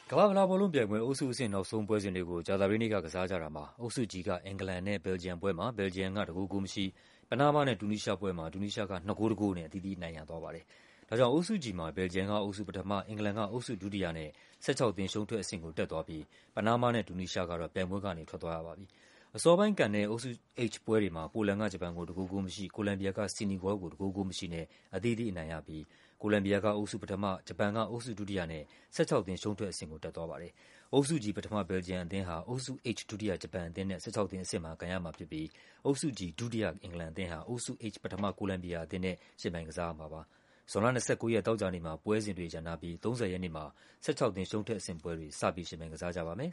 ကမ္ဘာ့ဖလားဘောလုံးပြိုင်ပွဲ အုပ်စုအဆင့်နောက်ဆုံးပွဲစဉ်တွေကို ကြာသပတေးနေ့ကစားကြတာမှာ အုပ်စု G က အင်္ဂလန်နဲ့ ဘယ်လ်ဂျီယံပွဲမှာ ဘယ်လ်ဂျီယံက ၁ ဂိုး ဂိုးမရှိ၊ ပနားမားနဲ့ တူနီးရှားပွဲမှာ တူနီးရှားက ၂ ဂိုး ၁ ဂိုးနဲ့ အသီးသီး အနိုင်ရသွားပါတယ်။ ဒါကြောင့် အုပ်စု G မှာ ဘယ်လ်ဂျီယံက အုပ်စုပထမ၊ အင်္ဂလန်က အုပ်စုဒုတိယနဲ့ 16 သင်းရှုံးထွက်အဆင့်ကို တက်သွားပြီး ပနားမားနဲ့ တူနီးရှားကတော့ ပြိုင်ပွဲကနေ ထွက်သွားရပါပြီ။ အစောပိုင်းကန်တဲ့ အုပ်စု H ပွဲတွေမှာ ပိုလန်က ဂျပန်ကို ၁ ဂိုး ဂိုးမရှိ၊ ကိုလမ်ဘီယာက ဆီနီဂေါလ်ကို ၁ ဂိုး ဂိုးမရှိနဲ့ အသီးသီးအနိုင်ရပြီး ကိုလမ်ဘီယာက အုပ်စုပထမ၊ ဂျပန်က အုပ်စုဒုတိယနဲ့ 16 သင်းရှုံးထွက်အဆင့်ကို တက်သွားပါတယ်။ အုပ်စု G ပထမ ဘယ်လ်ဂျီယံအသင်းဟာ အုပ်စု H ဒုတိယ ဂျပန်အသင်းနဲ့ 16 သင်းအဆင့်မှာ ကန်ရမှာဖြစ်ပြီး အုပ်စု G ဒုတိယ အင်္ဂလန်အသင်းဟာ အုပ်စု H ပထမ ကိုလမ်ဘီယာအသင်းနဲ့ ယှဉ်ပြိုင်ကစားရမှာပါ။ ဇွန်လ ၂၉ ရက် သောကြာနေ့မှာ ပွဲစဉ်တွေရပ်နားပြီး 30 ရက်နေ့မှာ 16 သင်းရှုံးထွက်အဆင့်ပွဲတွေ စပြီး ယှဉ်ပြိုင်ကစားကြပါမယ်